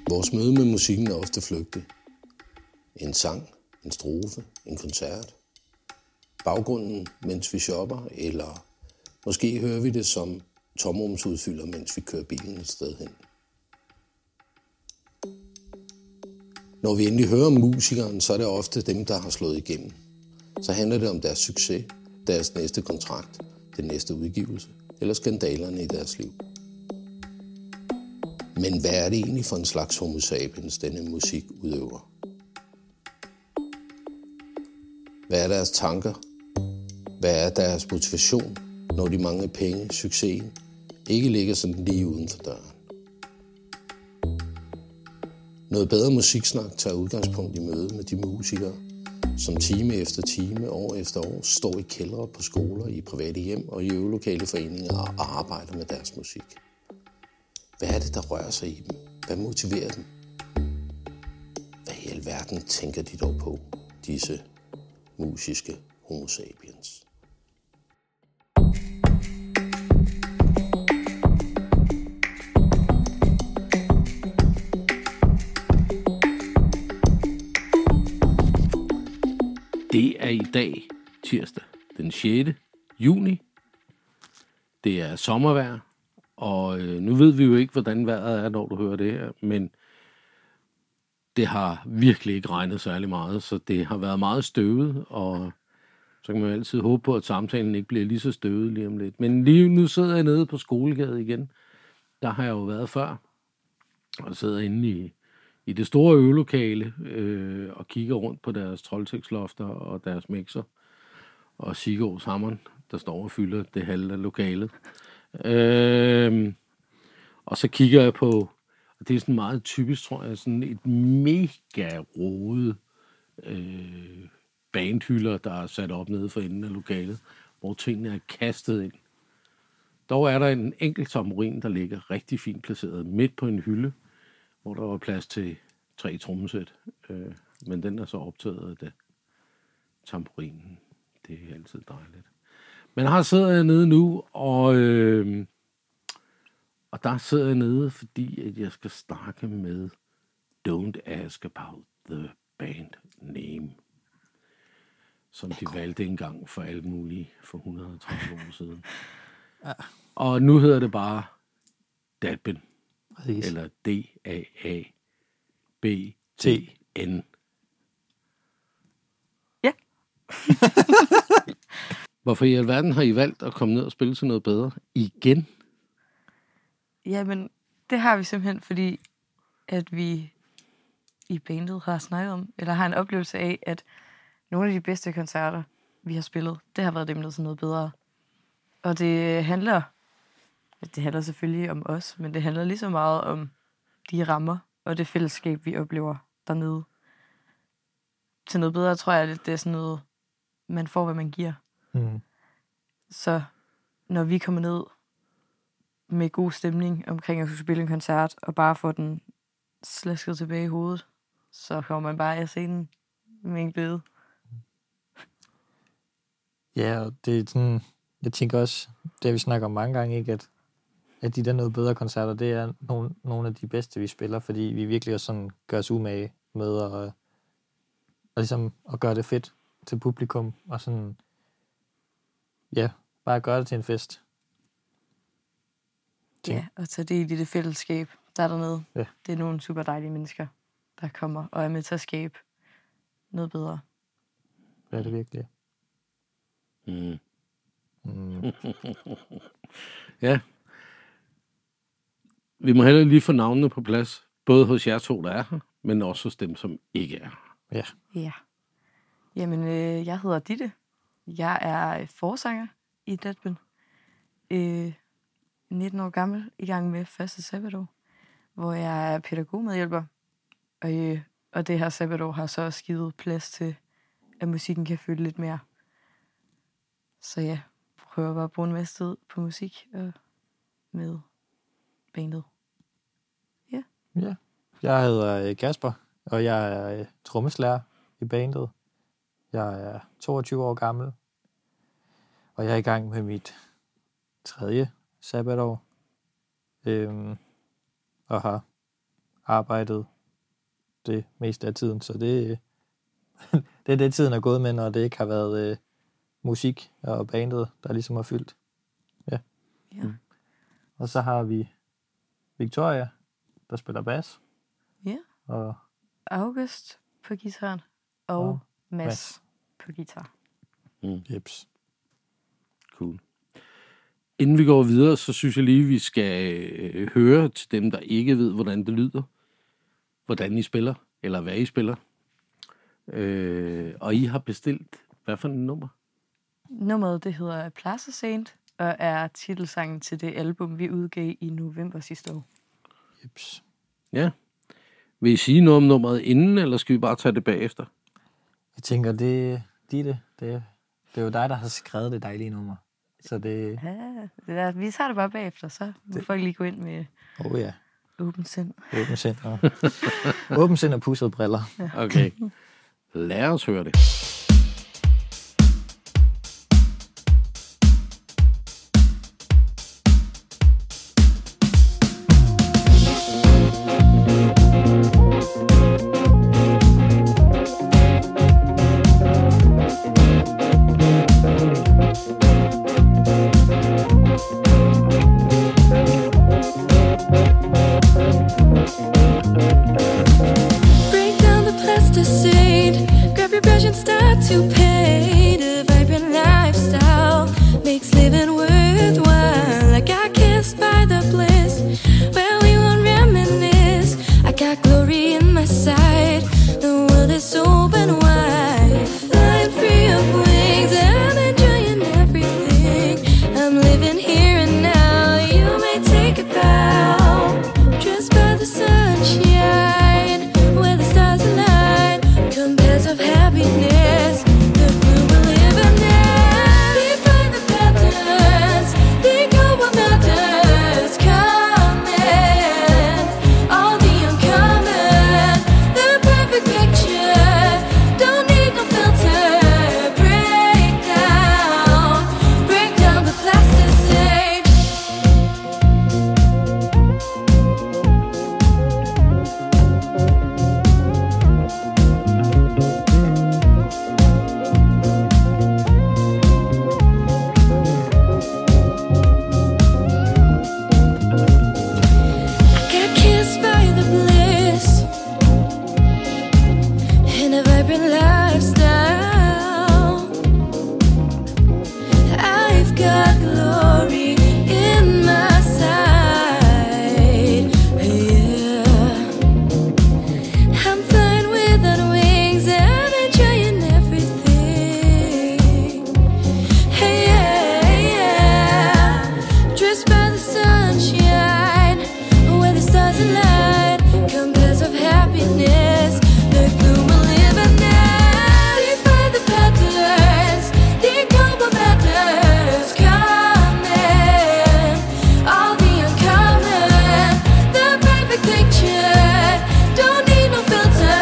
Vores møde med musikken er ofte flygtig. En sang, en strofe, en koncert. Baggrunden, mens vi shopper, eller måske hører vi det som tomrumsudfylder, mens vi kører bilen et sted hen. Når vi endelig hører om musikeren, så er det ofte dem, der har slået igennem. Så handler det om deres succes, deres næste kontrakt, den næste udgivelse eller skandalerne i deres liv. Men hvad er det egentlig for en slags homo sapiens, denne musik udøver? Hvad er deres tanker? Hvad er deres motivation, når de mange penge, succesen, ikke ligger sådan lige uden for døren? Noget bedre musiksnak tager udgangspunkt i møde med de musikere, som time efter time, år efter år, står i kældre på skoler, i private hjem og i øvelokale foreninger og arbejder med deres musik. Hvad er det, der rører sig i dem? Hvad motiverer dem? Hvad i alverden tænker de dog på, disse musiske homo sapiens? Det er i dag, tirsdag, den 6. juni. Det er sommervejr, og nu ved vi jo ikke, hvordan vejret er, når du hører det her, men det har virkelig ikke regnet særlig meget, så det har været meget støvet, og så kan man jo altid håbe på, at samtalen ikke bliver lige så støvet lige om lidt. Men lige nu sidder jeg nede på Skolegade igen. Der har jeg jo været før, og sidder inde i det store øvelokale og kigger rundt på deres troldtægtslofter og deres mixer og Sigårds hammeren, der står og fylder det halve af lokalet. Og så kigger jeg på, og det er sådan meget typisk, tror jeg, sådan et mega rodet bandhylder, der er sat op nede for enden af lokalet, hvor tingene er kastet ind. Dog er der en enkelt tamburin, der ligger rigtig fint placeret midt på en hylde, hvor der var plads til 3 trommesæt. Men den er så optaget af det. Tamburinen. Det er altid dejligt. Men her sidder jeg nede nu, og der sidder jeg nede, fordi at jeg skal snakke med Don't Ask About the Band Name, som de valgte engang for alt muligt for 130 år siden. Ja. Og nu hedder det bare Dadben. Præcis. Eller D-A-A-B-T-N. Ja. Hvorfor i alverden har I valgt at komme ned og spille til noget bedre igen? Jamen, det har vi simpelthen, fordi at vi i bandet har snakket om, eller har en oplevelse af, at nogle af de bedste koncerter, vi har spillet, det har været dem, der er noget bedre. Og det handler selvfølgelig om os, men det handler lige så meget om de rammer og det fællesskab, vi oplever dernede. Til noget bedre, tror jeg, at det er sådan noget, man får, hvad man giver. Mm. Så når vi kommer ned med god stemning omkring at skulle spille en koncert, og bare få den slasket tilbage i hovedet, så kommer man bare af scenen med en glæde. Ja, og det er sådan, jeg tænker også, det har vi snakket om mange gange, ikke, at de der noget bedre koncerter, det er nogle af de bedste, vi spiller, fordi vi virkelig også sådan gør os umage med og ligesom at gøre det fedt til publikum, og sådan, ja, bare gøre det til en fest. Ja, og tage del i det fællesskab, der er dernede. Ja. Det er nogle super dejlige mennesker, der kommer og er med til at skabe noget bedre. Ja, det er virkelig. Mm. Ja. Vi må heller lige få navnene på plads, både hos jer to, der er her, men også hos dem, som ikke er her. Ja. Ja. Jamen, jeg hedder Ditte. Jeg er forsanger i Dadben. 19 år gammel, i gang med første sabbatår, hvor jeg er pædagogmedhjælper. Og det her sabbatår har så også givet plads til, at musikken kan fylde lidt mere. Så ja, prøver bare at bruge en masse tid på musik og med bandet. Ja. Ja. Jeg hedder Kasper, og jeg er trommeslager i bandet. Jeg er 22 år gammel, og jeg er i gang med mit 3. sabbatår. Og har arbejdet det meste af tiden. Så det er det, tiden er gået med, når det ikke har været musik og bandet, der ligesom har fyldt. Ja. Og så har vi Victoria, der spiller bas. Ja. Og August på guitaren. Og Mads på guitar. Jeps. Cool. Inden vi går videre, så synes jeg lige, vi skal høre til dem, der ikke ved, hvordan det lyder. Hvordan I spiller, eller hvad I spiller. Og I har bestilt, hvad for en nummer? Nummeret, det hedder Plaza Saint, og er titelsangen til det album, vi udgav i november sidste år. Jeps. Ja. Vil I sige noget om nummeret inden, eller skal vi bare tage det bagefter? Jeg tænker, det er jo dig, der har skrevet det dejlige nummer. Så det... Ja, vi tager det bare bagefter, så må folk lige gå ind med åben sind. Åben sind og pudsede briller. Ja. Okay. Lad os høre det. Break down the plasticine, grab your brush and start to paint. A vibrant lifestyle makes living worthwhile. I got kissed by the bliss where we won't reminisce. I got glory in my sight, the world is open wide. Flying free of wings, I'm enjoying everything. I'm living here and now, you may take a bow. Dressed by the sunshine, where the stars align, compares of happiness, the blue we live in now. Define the patterns, think of what matters, coming, all the uncommon, the perfect picture, don't need no filter. Break down the plasticine. Got kissed by the bliss in a vibrant lifestyle. I've got glory in my sight. Yeah. I'm flying without wings. I'm enjoying everything. Hey, yeah. Dressed by the sunshine, where the stars align, compares of happiness, the gloom we live in now. Define the patterns, think of what matters, coming, all the uncommon, the perfect picture, don't need no filter.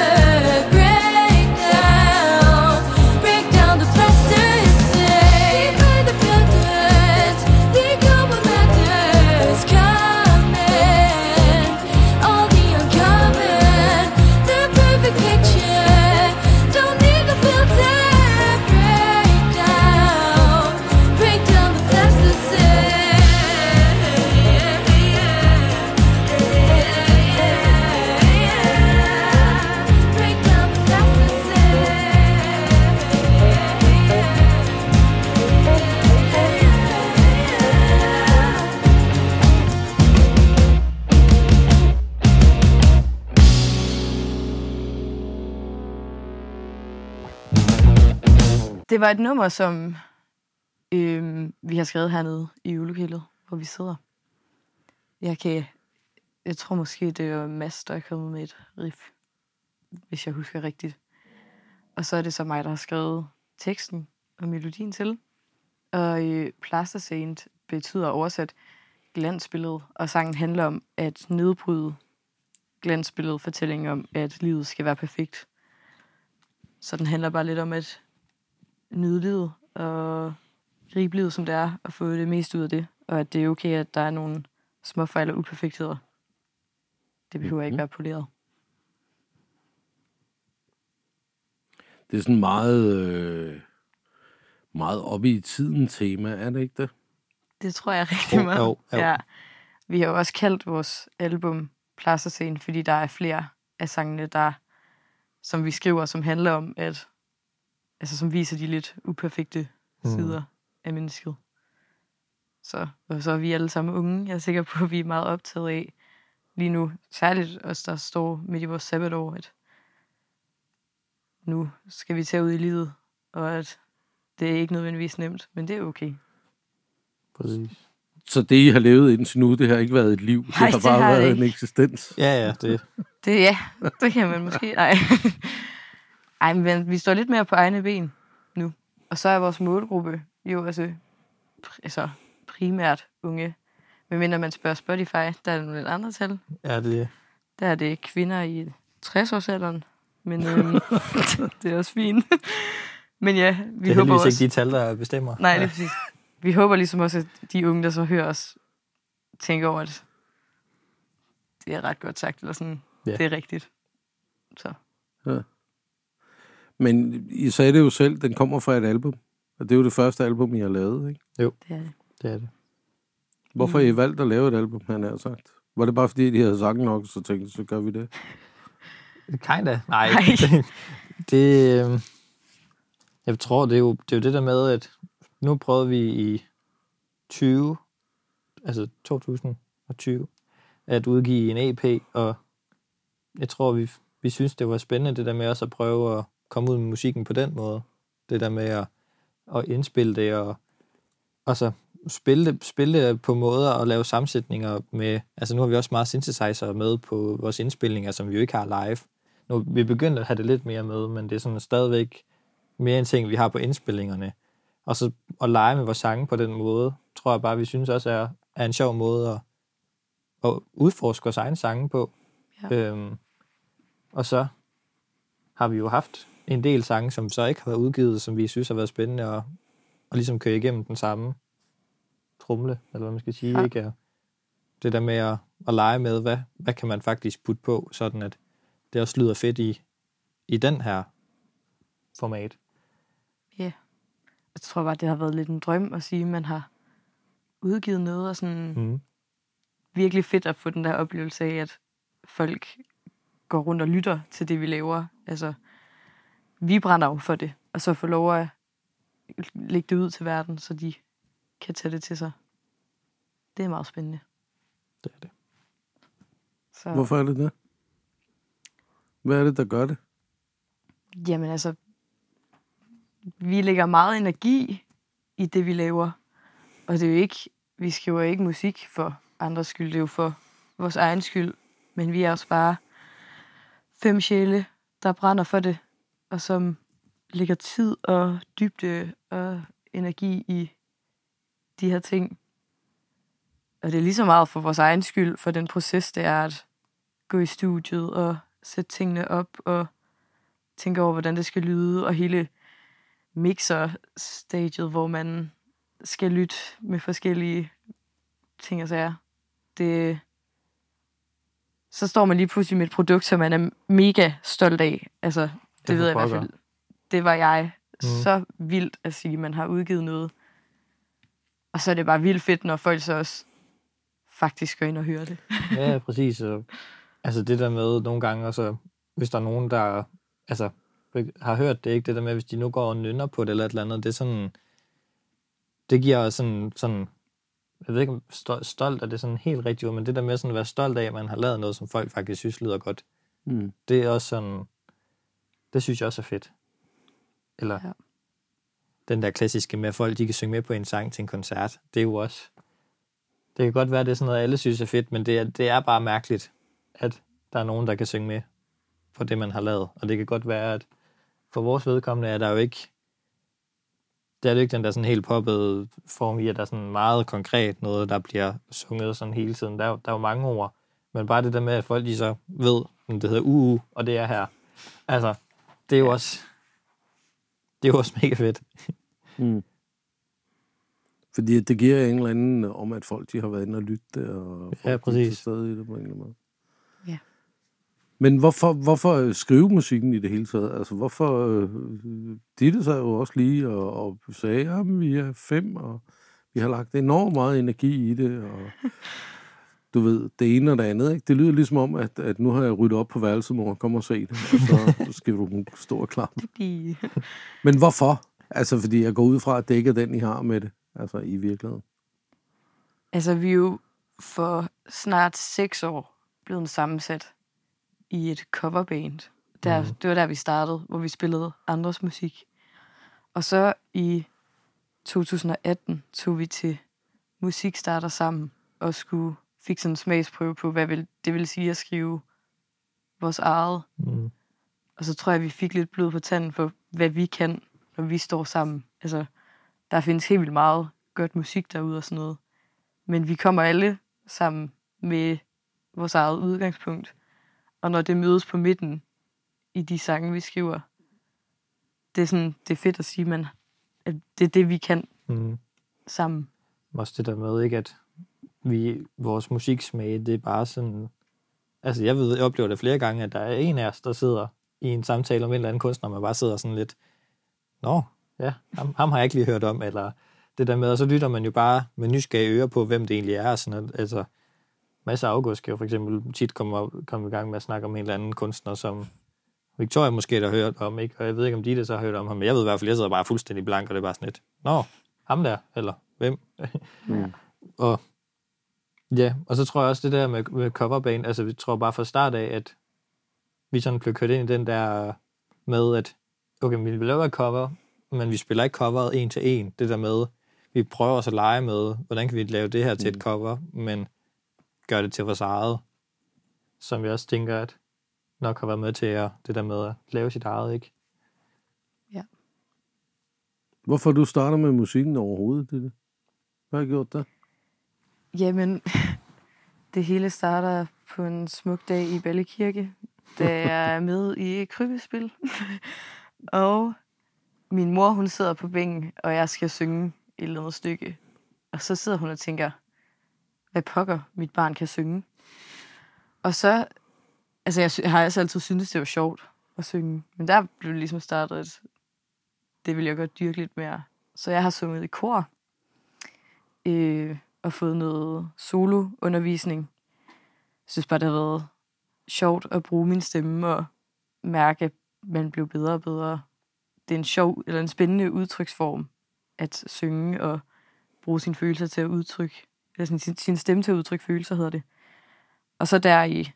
Break down the plasticine. Define the patterns, think of what matters, coming, all the uncommon, the perfect picture, don't need no filter. Break down the plasticine. Break down the plasticine. Det var et nummer, som vi har skrevet hernede i øvelokalet, hvor vi sidder. Jeg tror måske, det var Mads, der er kommet med et riff, hvis jeg husker rigtigt. Og så er det så mig, der har skrevet teksten og melodien til. Og Plaza Saint betyder oversat glansbillede, og sangen handler om at nedbryde glansbilledet, fortællingen om, at livet skal være perfekt. Så den handler bare lidt om at nyde livet og gribe livet, som det er, og få det mest ud af det. Og at det er okay, at der er nogle små fejl og uperfektheder. Det behøver ikke være poleret. Det er sådan meget, meget oppe i tiden tema, er det ikke det? Det tror jeg rigtig meget. Jo. Ja. Vi har jo også kaldt vores album Placerscene, fordi der er flere af sangene, som vi skriver, som handler om, som viser de lidt uperfekte sider af mennesket. Så er vi alle sammen unge. Jeg er sikker på, at vi er meget optaget af lige nu, særligt os, der står midt i vores sabbatår, at nu skal vi tage ud i livet, og at det er ikke nødvendigvis nemt, men det er okay. Præcis. Så det, I har levet indtil nu, det har ikke været et liv. Nej, det har det bare har det været ikke. en eksistens. Ja, det. Det kan man måske. Ej, men vi står lidt mere på egne ben nu. Og så er vores målgruppe jo altså primært unge. Men mindre man spørger Spotify, der er nogle lidt andre tal. Ja, det. Der er det kvinder i 60-årsalderen. Men det er også fint. Men ja, vi det er håber heldigvis også... ikke de tal, der bestemmer. Nej, det er præcis. Vi håber ligesom også, at de unge, der så hører os, tænker over, at det er ret godt sagt, eller sådan, det er rigtigt. Så. Ja. Men I sagde det jo selv, den kommer fra et album. Og det er jo det første album, I har lavet, ikke? Jo, Det er det. det er det. Hvorfor har I valgt at lave et album, han har sagt? Var det bare fordi, de havde sange nok, så tænkte så gør vi det? Kinda. Nej. det jeg tror, det er jo det der med, at nu prøvede vi i 2020, at udgive en EP, og jeg tror, vi synes, det var spændende, det der med også at prøve at komme ud med musikken på den måde. Det der med at indspille det, og så spille det på måder og lave sammensætninger med, altså nu har vi også meget synthesizer med på vores indspilninger, som vi jo ikke har live. Nu vi begyndt at have det lidt mere med, men det er sådan stadigvæk mere en ting, vi har på indspillingerne. Og så at lege med vores sange på den måde, tror jeg bare, vi synes også er en sjov måde at udforske vores egne sange på. Ja. Og så har vi jo haft en del sange, som så ikke har været udgivet, som vi synes har været spændende at ligesom køre igennem den samme trumle, eller hvad man skal sige. Ja. Ikke? Det der med at lege med, hvad kan man faktisk putte på, sådan at det også lyder fedt i den her format. Ja. Jeg tror bare, det har været lidt en drøm at sige, at man har udgivet noget, og sådan virkelig fedt at få den der oplevelse af, at folk går rundt og lytter til det, vi laver. Altså, vi brænder jo for det, og så få lov at lægge det ud til verden, så de kan tage det til sig. Det er meget spændende. Det er det. Så. Hvorfor er det det? Hvad er det, der gør det? Jamen altså, vi lægger meget energi i det, vi laver. Og det er jo ikke, vi skriver ikke musik for andres skyld, det er jo for vores egen skyld. Men vi er også bare 5 sjæle, der brænder for det, og som lægger tid og dybde og energi i de her ting. Og det er lige så meget for vores egen skyld, for den proces, det er at gå i studiet og sætte tingene op og tænke over, hvordan det skal lyde, og hele mixer-staget, hvor man skal lytte med forskellige ting og sager. Så står man lige pludselig med et produkt, som man er mega stolt af. Altså, det ved jeg i hvert fald. Det var jeg så vildt at sige, at man har udgivet noget. Og så er det bare vildt fedt, når folk så også faktisk går ind og hører det. Ja, præcis. Altså det der med nogle gange, også, hvis der er nogen, der har hørt det, ikke det der med, hvis de nu går og nynner på det eller et eller andet, det er sådan, det giver sådan jeg ved ikke om stolt er det sådan helt rigtigt, men det der med sådan at være stolt af, at man har lavet noget, som folk faktisk synes lyder godt, det er også sådan, det synes jeg også er fedt. Eller den der klassiske med, at folk de kan synge med på en sang til en koncert, det er jo også, det kan godt være, det er sådan noget, alle synes er fedt, men det er bare mærkeligt, at der er nogen, der kan synge med på det, man har lavet. Og det kan godt være, at for vores vedkommende er der jo ikke, det er jo ikke den der sådan helt poppede form i, at der er sådan meget konkret noget, der bliver sunget sådan hele tiden. Der er jo mange ord, men bare det der med, at folk de så ved, at det hedder og det er her. Altså, det er jo også, mega fedt. Fordi det giver en eller anden om, at folk de har været inde og lytte og ja, præcis. til stede i det på en eller anden måde. Ja. Men hvorfor skrive musikken i det hele taget? Altså, hvorfor... Ditte sig jo også lige og sagde, at vi er 5, og vi har lagt enormt meget energi i det, og du ved, det ene og det andet, ikke? Det lyder ligesom om, at nu har jeg ryddet op på værelset, mor, kom og se det, og så skal du stå og klappe. Men hvorfor? Altså, fordi jeg går ud fra, at det ikke er den, I har med det, altså i virkeligheden. Altså, vi er jo for snart 6 år blevet sammensat i et coverband. Det var der, vi startede, hvor vi spillede andres musik. Og så i 2018 tog vi til Musikstarter sammen og fik sådan en smagsprøve på, hvad det vil sige at skrive vores eget. Mm. Og så tror jeg, vi fik lidt blod på tanden for, hvad vi kan, når vi står sammen. Altså, der findes helt vildt meget godt musik derude og sådan noget. Men vi kommer alle sammen med vores eget udgangspunkt. Og når det mødes på midten i de sange, vi skriver, det er fedt at sige, at det er det, vi kan sammen. Også det der med, ikke, at vores musiksmag, det er bare sådan... Altså, jeg oplever det flere gange, at der er en af os, der sidder i en samtale om en eller anden kunstner, man bare sidder sådan lidt, nå, ja, ham har jeg ikke lige hørt om, eller det der med, og så lytter man jo bare med nysgerrige ører på, hvem det egentlig er, sådan at, altså, Mads August kan jo for eksempel tit komme i gang med at snakke om en eller anden kunstner, som Victoria måske har hørt om, ikke? Og jeg ved ikke, om de så har hørt om ham, men jeg ved i hvert fald, jeg sidder bare fuldstændig blank, og det er bare sådan lidt, nå, ham der, eller hvem? Og ja, og så tror jeg også det der med coverband, altså vi tror bare fra start af, at vi sådan blev kørt ind i den der med, at okay, vi vil lave et cover, men vi spiller ikke coveret en til en. Det der med, vi prøver også at lege med, hvordan kan vi lave det her til et cover, men gør det til vores eget. Som jeg også tænker, at nok har været med til det der med at lave sit eget, ikke? Ja. Hvorfor du starter med musikken overhovedet, det? Hvad har gjort det? Jamen, det hele starter på en smuk dag i Balle Kirke, da jeg er med i krybespil. Og min mor, hun sidder på bænken, og jeg skal synge et eller andet stykke. Og så sidder hun og tænker, hvad pokker mit barn kan synge. Og så, altså jeg har altid syntes, det var sjovt at synge. Men der blev det ligesom startet, at det ville jeg godt dyrke lidt mere. Så jeg har sunget i kor. Og fået noget soloundervisning. Jeg synes bare, det har været sjovt at bruge min stemme og mærke, at man blev bedre og bedre. Det er en sjov eller en spændende udtryksform at synge og bruge sine følelser til at udtrykke, eller sin stemme til at udtrykke følelser, hedder det. Og så der i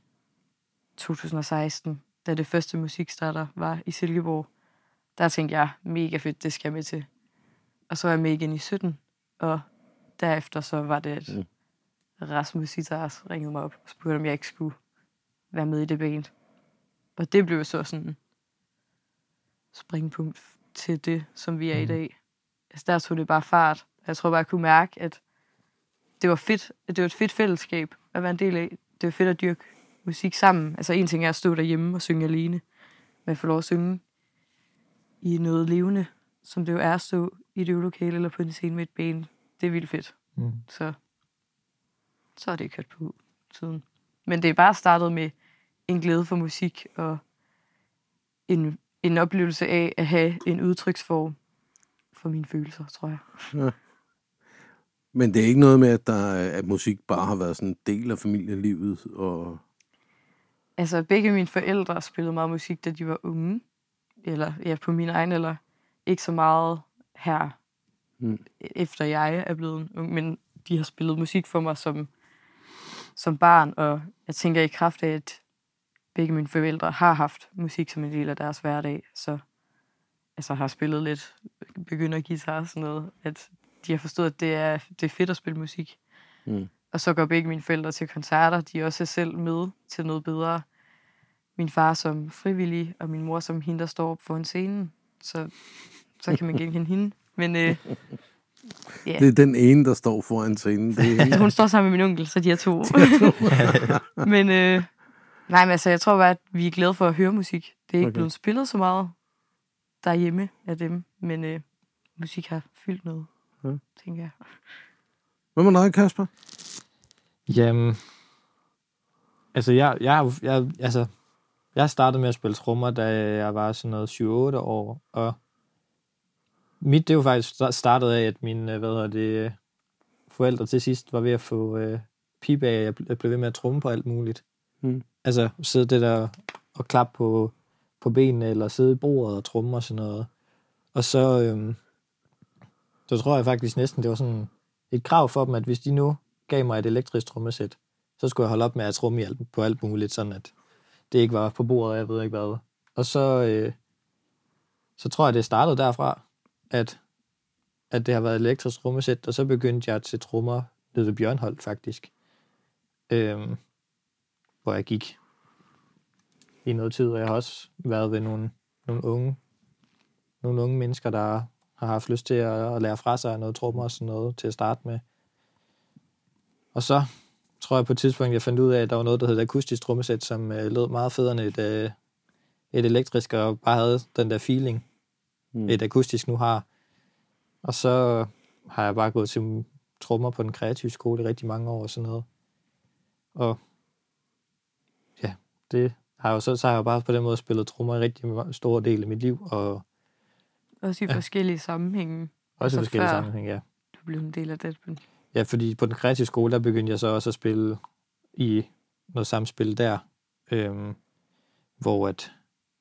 2016, da det første musikstarter var i Silkeborg, der tænkte jeg, mega fedt, det skal jeg med til. Og så var jeg med igen i 17, og derefter så var det, at Rasmus Sitars ringede mig op og spurgte, om jeg ikke skulle være med i det band. Og det blev så sådan springpunkt til det, som vi er i dag. Altså der tog det bare fart. Jeg tror bare, jeg kunne mærke, at det var fedt. At det var et fedt fællesskab at være en del af. Det var fedt at dyrke musik sammen. Altså en ting er at stå derhjemme og synge alene. Men at få lov at synge i noget levende, som det jo er at stå i det lokale eller på en scene med et band. Det er vildt fedt. Så er det kørt på tiden. Men det er bare startet med en glæde for musik og en oplevelse af at have en udtryksform for mine følelser, tror jeg. Ja. Men det er ikke noget med, at musik bare har været sådan en del af familielivet? Altså, begge mine forældre spillede meget musik, da de var unge. Eller ja, på min egen alder. Ikke så meget her, efter jeg er blevet ung, men de har spillet musik for mig som barn, og jeg tænker i kraft af, at begge mine forældre har haft musik som en del af deres hverdag, så altså har spillet lidt begynderguitar og sådan noget, at de har forstået, at det er fedt at spille musik. Og så går begge mine forældre til koncerter, de er også selv med til noget bedre. Min far som frivillig, og min mor som hende, der står op foran scenen, så kan man genkende hende. Men yeah. Det er den ene, der står foran scenen. Hun står sammen med min onkel, så de er to. Men nej, men altså, jeg tror bare, at vi er glade for at høre musik. Det er ikke blevet spillet så meget derhjemme af dem, men musik har fyldt noget, tænker jeg. Hvad med dig, Kasper? Jamen, altså, jeg Jeg startede med at spille trommer, da jeg var sådan noget 7-8 år, og mit, det var faktisk startet af, at mine, forældre til sidst var ved at få pibe af, at jeg blev ved med at tromme på alt muligt. Altså sidde det der og klappe på benene, eller sidde i bordet og tromme og sådan noget. Og så tror jeg faktisk næsten, det var sådan et krav for dem, at hvis de nu gav mig et elektrisk trommesæt, så skulle jeg holde op med at tromme på alt muligt, sådan at det ikke var på bordet, jeg ved ikke hvad. Og så tror jeg, det startede derfra, at det har været et elektrisk trommesæt, og så begyndte jeg til trommer nede ved Bjørnholt faktisk, hvor jeg gik i noget tid, og jeg har også været ved nogle unge mennesker, der har haft lyst til at lære fra sig noget trommer og sådan noget til at starte med. Og så tror jeg på et tidspunkt, jeg fandt ud af, at der var noget, der hed et akustisk trommesæt, som lød meget federe end et elektrisk, og bare havde den der feeling, et akustisk nu har. Og så har jeg bare gået til trommer på den kreative skole i rigtig mange år og sådan noget. Og ja, det har jo så har jeg jo bare på den måde spillet trommer i rigtig stor del af mit liv. Og også i forskellige sammenhænge. Også i forskellige sammenhænge, ja. Du blev en del af det. Ja, fordi på den kreative skole, der begyndte jeg så også at spille i noget samspil der, hvor at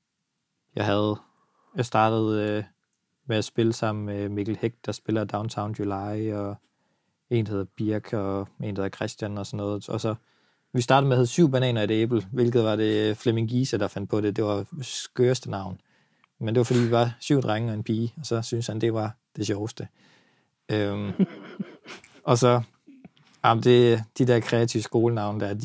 jeg startede med at spille sammen med Mikkel Hæk, der spiller Downtown July, og en, der hedder Birk, og en, der hedder Christian, og sådan noget. Og så, vi startede med at hedde 7 bananer i et æble, hvilket var det Flemming Giese, der fandt på det. Det var skøreste navn. Men det var, fordi vi var 7 drenge og en pige, og så synes han, det var det sjoveste. Og så, de der kreative skolenavne der,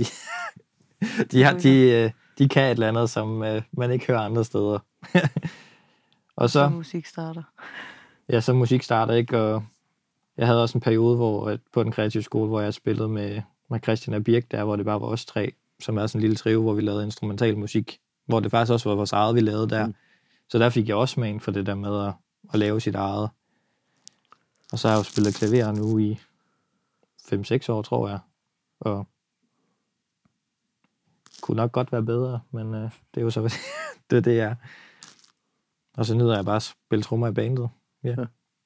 de kan et eller andet, som man ikke hører andre steder. Og så musik starter. Ja, så musik starter, ikke? Og jeg havde også en periode på den kreative skole, hvor jeg spillede med Christian og Birk, der hvor det bare var os 3, som er sådan en lille trio, hvor vi lavede instrumental musik, hvor det faktisk også var vores eget, vi lavede der. Så der fik jeg også med for det der med at lave sit eget. Og så har jeg jo spillet klaver nu i 5-6 år, tror jeg. Og kunne nok godt være bedre, men det er jo så det er. Og så nyder jeg bare at spille trommer i bandet. Ja.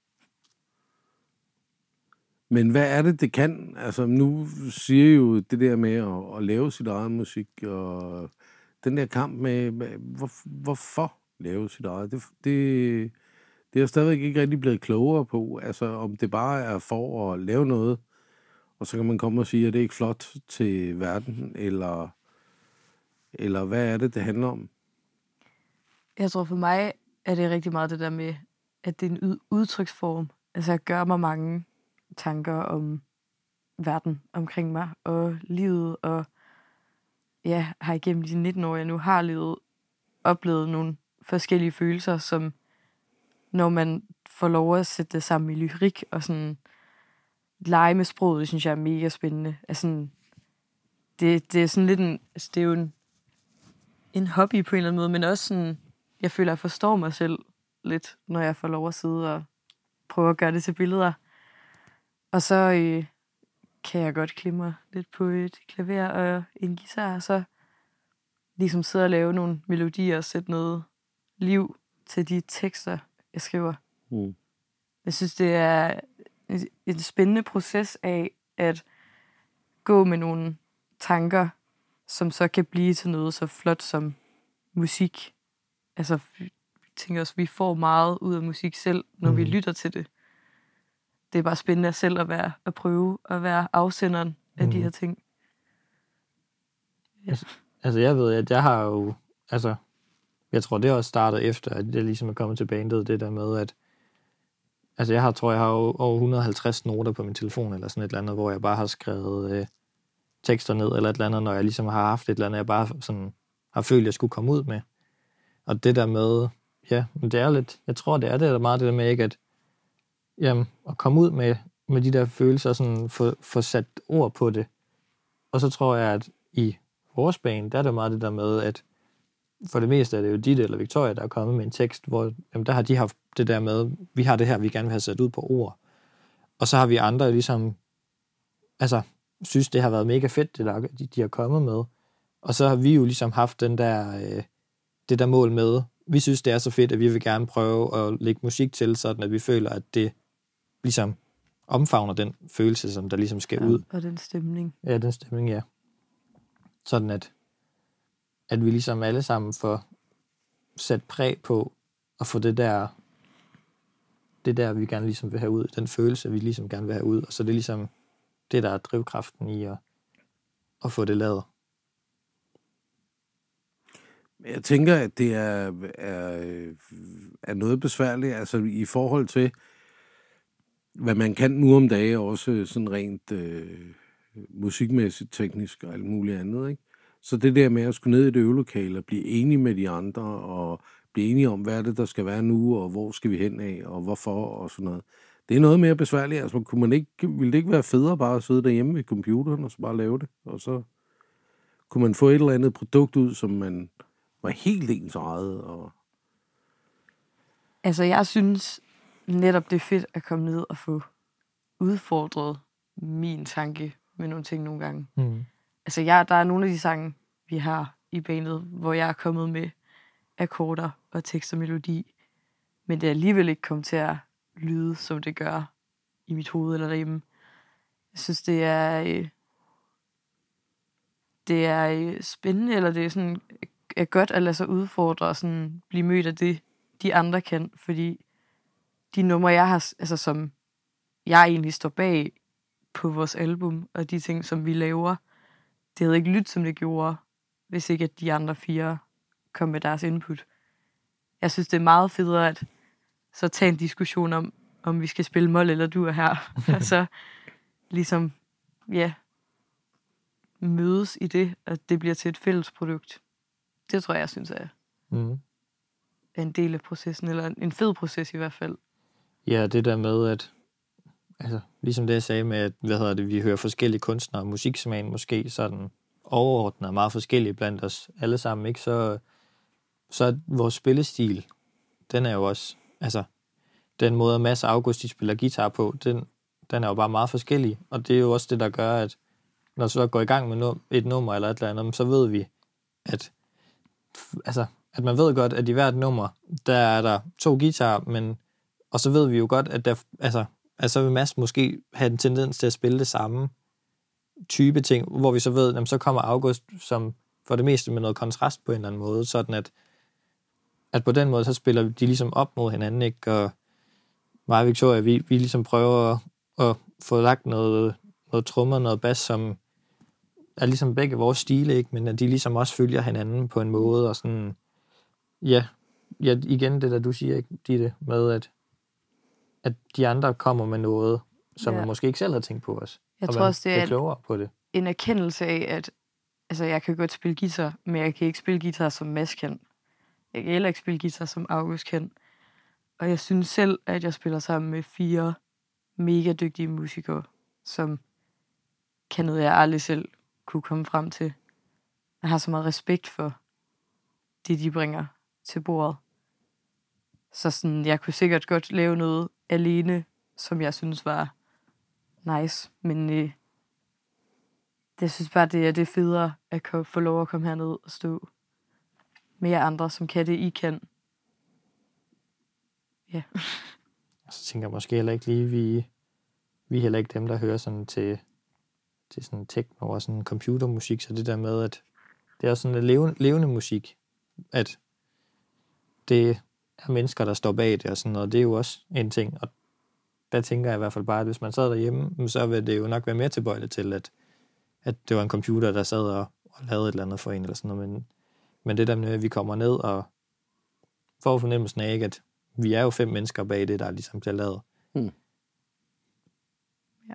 Men hvad er det det kan? Altså nu siger I jo det der med at lave sit eget musik, og den der kamp med, hvorfor lave sit eget, det er jeg stadigvæk ikke rigtig blevet klogere på. Altså om det bare er for at lave noget, og så kan man komme og sige, at det er ikke flot til verden, eller hvad er det handler om? Jeg tror for mig, at det er rigtig meget det der med, at det er en udtryksform. Altså jeg gør mig mange tanker om verden omkring mig, og livet, og ja, har igennem de 19 år, jeg nu har levet, oplevet nogle forskellige følelser, som når man får lov at sætte det sammen i lyrik, og sådan lege med sproget, det synes jeg er mega spændende. Altså, det er sådan lidt det er jo en hobby på en eller anden måde, men også sådan, jeg føler, at jeg forstår mig selv lidt, når jeg får lov at sidde og prøve at gøre det til billeder. Og så kan jeg godt klimre lidt på et klaver og en guitar, og så ligesom sidde og lave nogle melodier og sætte noget liv til de tekster, jeg skriver. Jeg synes, det er en spændende proces af at gå med nogle tanker, som så kan blive til noget så flot som musik. Altså, jeg tænker også, vi får meget ud af musik selv, når vi lytter til det. Det er bare spændende selv at prøve at være afsenderen af de her ting. Ja. Altså, jeg ved, at jeg har jo... Altså, jeg tror, det også startet efter, at jeg ligesom er kommet til bandet, det der med, at... Altså, jeg har jo over 150 noter på min telefon, eller sådan et eller andet, hvor jeg bare har skrevet tekster ned, eller et eller andet, når jeg ligesom har haft et eller andet, jeg bare sådan har følt, jeg skulle komme ud med. Og det der med... Ja, men det er lidt... Jeg tror, det er meget det der med, ikke, at... Jamen, at komme ud med de der følelser, sådan få sat ord på det. Og så tror jeg, at i vores bane, der er det meget det der med, at for det meste er det jo Ditte eller Victoria, der er kommet med en tekst, hvor jamen, der har de haft det der med, vi har det her, vi gerne vil have sat ud på ord. Og så har vi andre ligesom, altså, synes det har været mega fedt, det der de har kommet med. Og så har vi jo ligesom haft den der det der mål med, vi synes, det er så fedt, at vi vil gerne prøve at lægge musik til, sådan at vi føler, at det ligesom omfavner den følelse, som der ligesom skal ud. Og den stemning. Ja, den stemning, ja. Sådan at vi ligesom alle sammen får sat præg på at få det der, vi gerne ligesom vil have ud, den følelse, vi ligesom gerne vil have ud, og så det er ligesom det, der er drivkraften i at få det lavet. Jeg tænker, at det er noget besværligt, altså i forhold til, hvad man kan nu om dagen, også sådan rent musikmæssigt, teknisk og alt muligt andet, ikke? Så det der med at skulle ned i et øvelokale og blive enige med de andre, og blive enige om, hvad er det, der skal være nu, og hvor skal vi hen af, og hvorfor, og sådan noget. Det er noget mere besværligt. Altså, ville det ikke være federe bare at sidde derhjemme ved computeren, og så bare lave det, og så kunne man få et eller andet produkt ud, som man var helt ens eget. Og... Altså, jeg synes netop, det er fedt at komme ned og få udfordret min tanke med nogle ting nogle gange. Altså, der er nogle af de sange, vi har i bandet, hvor jeg er kommet med akkorder og tekst og melodi, men det er alligevel ikke kommet til at lyde, som det gør i mit hoved eller derhjemme. Jeg synes, det er spændende, eller det er sådan er godt at lade sig udfordre og sådan blive mødt af det, de andre kan, fordi de numre, jeg har, altså som jeg egentlig står bag på vores album, og de ting, som vi laver, det havde ikke lyttet, som det gjorde, hvis ikke at de andre 4 kom med deres input. Jeg synes, det er meget federe at så tage en diskussion om vi skal spille mol eller dur her. Altså ligesom, ja, mødes i det, at det bliver til et fælles produkt. Det tror jeg synes er en del af processen, eller en fed proces i hvert fald. Ja, det der med, at altså, ligesom det jeg sagde med, at vi hører forskellige kunstnere, musiksmagen måske sådan overordnet er meget forskellige blandt os alle sammen, ikke? Så vores spillestil, den er jo også, altså den måde Mads og August, de spiller guitar på, den er jo bare meget forskellig, og det er jo også det, der gør, at når så går i gang med et nummer eller et eller andet, så ved vi, at man ved godt, at i hvert nummer, der er der 2 guitarer, og så ved vi jo godt, at så vil Mads måske have en tendens til at spille det samme type ting, hvor vi så ved, at så kommer August som for det meste med noget kontrast på en eller anden måde, sådan at på den måde, så spiller de ligesom op mod hinanden, ikke? Og mig og Victoria, vi ligesom prøver at få lagt noget trommer, noget bas, som er ligesom begge vores stile, ikke? Men at de ligesom også følger hinanden på en måde, og sådan, ja igen det der du siger, ikke, Ditte, med at de andre kommer med noget, som man måske ikke selv har tænkt på os. Jeg tror også, det er klogere på det. En erkendelse af, at altså, jeg kan godt spille guitar, men jeg kan ikke spille guitar, som Mads kan. Jeg kan heller ikke spille guitar, som August kan. Og jeg synes selv, at jeg spiller sammen med 4 mega dygtige musikere, som kan noget, jeg aldrig selv kunne komme frem til. Jeg har så meget respekt for det, de bringer til bordet. Så sådan, jeg kunne sikkert godt lave noget alene, som jeg synes var nice. Men jeg synes bare, det er federe at få lov at komme herned og stå med jer andre, som kan det, I kan. Ja. Så tænker jeg måske heller ikke lige, vi er heller ikke dem, der hører sådan til sådan techno og sådan computermusik, så det der med, at det er sådan en levende musik, at det er mennesker, der står bag det og sådan noget, det er jo også en ting, og der tænker jeg i hvert fald bare, at hvis man sad derhjemme, så vil det jo nok være mere tilbøjeligt til, at det var en computer, der sad og lavede et eller andet for en eller sådan noget, men det der med, at vi kommer ned og får fornemmelsen af, ikke, at vi er jo 5 mennesker bag det, der ligesom bliver lavet. Ja.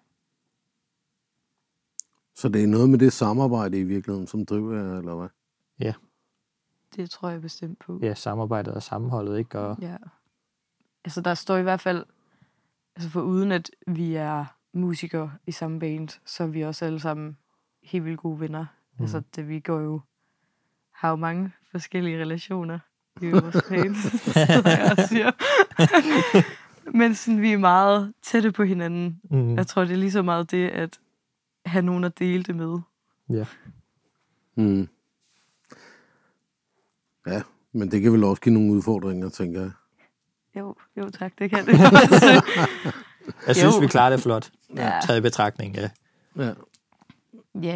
Så det er noget med det samarbejde i virkeligheden, som driver jer, eller hvad? Ja. Det tror jeg bestemt på. Ja, samarbejdet og sammenholdet, ikke? Og... Ja. Altså, der står i hvert fald, altså for uden at vi er musikere i samme band, så er vi også alle sammen helt vildt gode venner. Altså, vi har jo mange forskellige relationer i vores band, jeg også siger. Men sådan, vi er meget tætte på hinanden. Jeg tror, det er lige så meget det, at have nogen at dele det med. Ja. Ja, Men det kan vel også give nogle udfordringer, tænker jeg. Jo tak, det kan det. Jeg synes, vi klarer det flot. Ja. Taget i betragtning, ja. Ja. Ja,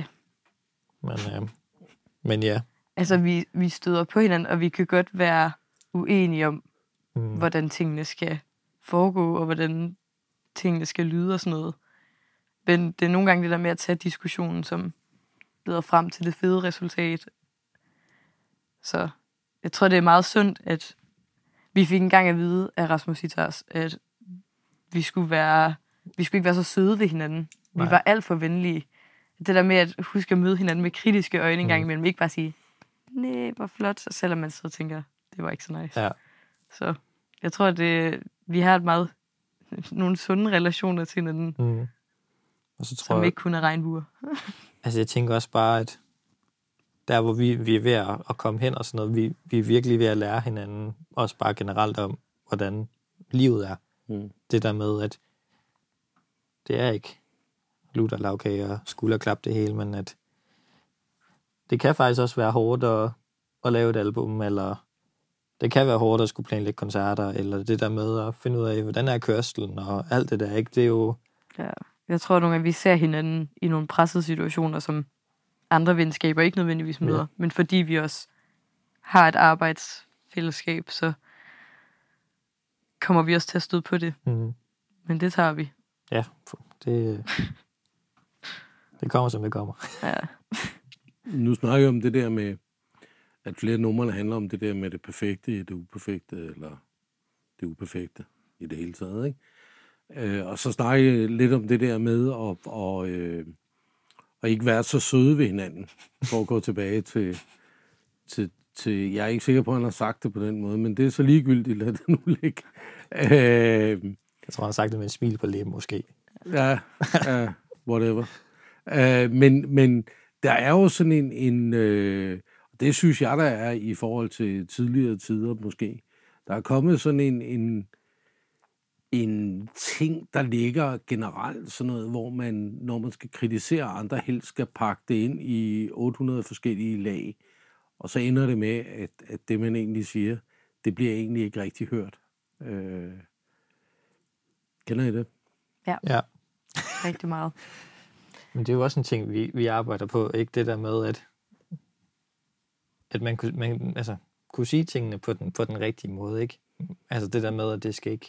Men ja. altså vi støder på hinanden, og vi kan godt være uenige om, hvordan tingene skal foregå, og hvordan tingene skal lyde og sådan noget. Men det er nogle gange det der med at tage diskussionen, som leder frem til det fede resultat. Så jeg tror, det er meget sundt, at vi fik engang at vide af Rasmus Hittars, at vi skulle ikke være så søde ved hinanden. Vi var alt for venlige. Det der med at huske at møde hinanden med kritiske øjne en gang imellem, ikke bare sige, nej, hvor flot, selvom man så tænker, det var ikke så nice. Ja. Så jeg tror, at vi har nogle sunde relationer til hinanden, Og så tror som jeg, ikke kun er regnbuer. altså jeg tænker også bare, at der hvor vi er ved at komme hen og sådan noget, vi er virkelig ved at lære hinanden, også bare generelt om, hvordan livet er. Det der med, at det er ikke lutter, lavkage og skulderklap det hele, men at det kan faktisk også være hårdt at lave et album, eller det kan være hårdt at skulle planlægge koncerter, eller det der med at finde ud af, hvordan er kørslen, og alt det der, ikke? Det er jo... Ja. Jeg tror nogle gange, vi ser hinanden i nogle pressede situationer, som andre venskaber ikke nødvendigvis møder, men fordi vi også har et arbejdsfællesskab, så kommer vi også til at støde på det. Men det tager vi. Ja, det kommer, som det kommer. Ja. Nu snakker jeg om det der med, at flere numre handler om det der med det perfekte i det uperfekte, eller det uperfekte i det hele taget, ikke? Og så snakker jeg lidt om det der med at ikke være så søde ved hinanden, for at gå tilbage til jeg er ikke sikker på, at han har sagt det på den måde, men det er så ligegyldigt, lad det nu ligge. Jeg tror, han har sagt det med en smil på læben, måske. Ja, whatever. Men der er jo sådan en det synes jeg, der er i forhold til tidligere tider måske. Der er kommet sådan en ting, der ligger generelt, sådan noget, hvor man, når man skal kritisere andre, helst skal pakke det ind i 800 forskellige lag, og så ender det med, at det, man egentlig siger, det bliver egentlig ikke rigtig hørt. Kender I det? Ja. Rigtig meget. Men det er jo også en ting, vi arbejder på, ikke? Det der med, at man kunne sige tingene på den rigtige måde, ikke? Altså det der med, at det skal ikke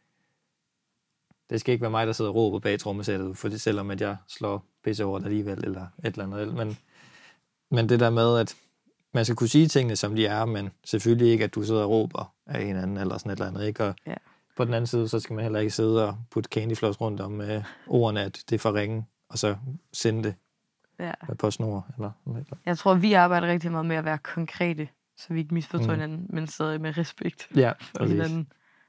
være mig, der sidder og råber bag trommesættet, for det, selvom at jeg slår pisse over det alligevel, eller et eller andet. Men det der med, at man skal kunne sige tingene, som de er, men selvfølgelig ikke, at du sidder og råber af hinanden, eller sådan et eller andet, ikke? Og på den anden side, så skal man heller ikke sidde og putte candyfloss rundt om ordene, at det er for ringe, og så sende det på snor. Eller. Jeg tror, vi arbejder rigtig meget med at være konkrete, så vi ikke misforstår hinanden, men stadig med respekt for hinanden.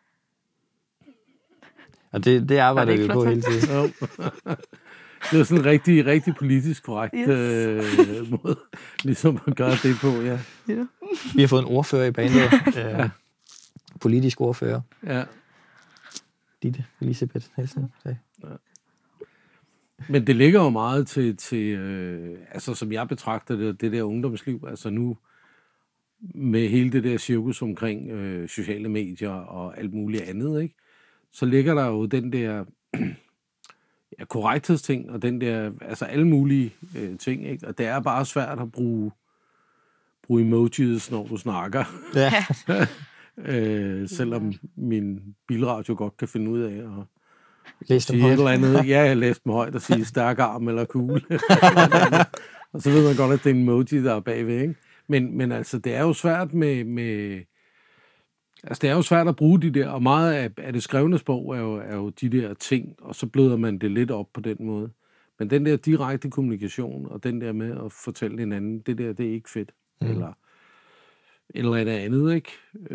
Og det arbejder vi på hele tiden. Det er sådan en rigtig, rigtig politisk korrekt måde, ligesom at gøre det på, ja. Vi har fået en ordfører i bandet. Politisk ordfører. Ja. Ditte Elisabeth Nielsen. Ja. Men det ligger jo meget til altså som jeg betragter det der ungdomsliv, altså nu med hele det der cirkus omkring sociale medier og alt muligt andet, ikke? Så ligger der jo den der korrekthedsting og den der, altså alle mulige ting, ikke? Og det er bare svært at bruge emojis, når du snakker. Ja. Selvom min bilradio godt kan finde ud af at læse dem højt. Eller andet. Ja, jeg læste dem højt og sige stærk arm eller kugle. Og så ved man godt, at det er en emoji, der er bagved, ikke? Men altså, det er jo svært med altså, det er jo svært at bruge de der, og meget af det skrevne sprog er jo de der ting, og så bløder man det lidt op på den måde. Men den der direkte kommunikation, og den der med at fortælle hinanden, det er ikke fedt. Eller andet, ikke?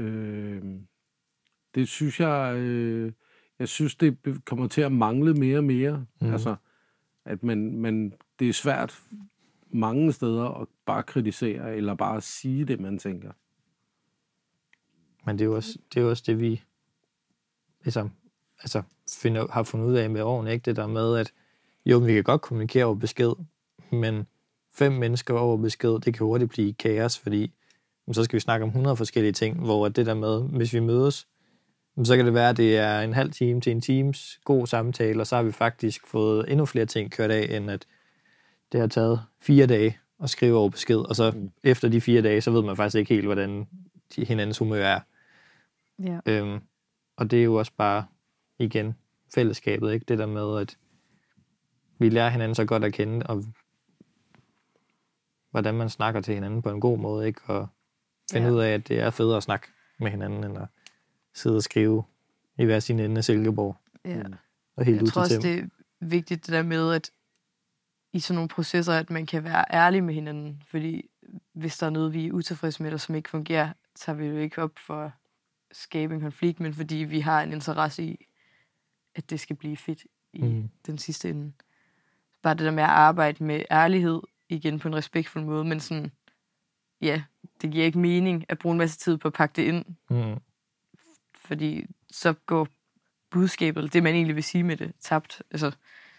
Det synes jeg synes, det kommer til at mangle mere og mere. Altså, at det er svært mange steder at bare kritisere, eller bare sige det, man tænker. Men det er jo også det, vi ligesom, altså, har fundet ud af med årene, ikke? Det der med, at jo, vi kan godt kommunikere over besked, men 5 mennesker over besked, det kan hurtigt blive kaos, fordi så skal vi snakke om 100 forskellige ting, hvor det der med, hvis vi mødes, så kan det være, at det er en halv time til en times god samtale, og så har vi faktisk fået endnu flere ting kørt af, end at det har taget 4 dage at skrive over besked, og så efter de 4 dage, så ved man faktisk ikke helt, hvordan hinandens humør er. Ja. Og det er jo også bare, igen, fællesskabet, ikke? Det der med, at vi lærer hinanden så godt at kende, og hvordan man snakker til hinanden på en god måde, ikke? Og finde ud af, at det er federe at snakke med hinanden, end at sidde og skrive i hver sin ende af Silkeborg. Ja. Og helt Jeg ud tror til også, det er vigtigt det der med, at i sådan nogle processer, at man kan være ærlig med hinanden. Fordi hvis der er noget, vi er utilfredse med, og som ikke fungerer, så tager vi jo ikke op for at skabe en konflikt, men fordi vi har en interesse i, at det skal blive fedt i den sidste ende. Bare det der med at arbejde med ærlighed, igen på en respektfuld måde, men sådan, ja, det giver ikke mening at bruge en masse tid på at pakke det ind. Fordi så går budskabet, det man egentlig vil sige med det, tabt. Altså,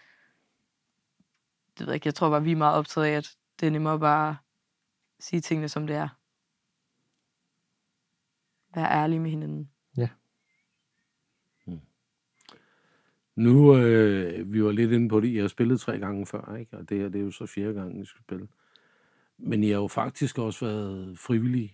det ved jeg ikke, jeg tror bare, vi er meget optaget af, at det er nemmere bare at sige tingene, som det er. Være ærlig med hinanden. Ja. Nu, vi var lidt inde på det, I har spillet 3 gange før, ikke? Og det her, det er jo så 4. gang, I skal spille. Men I har jo faktisk også været frivillige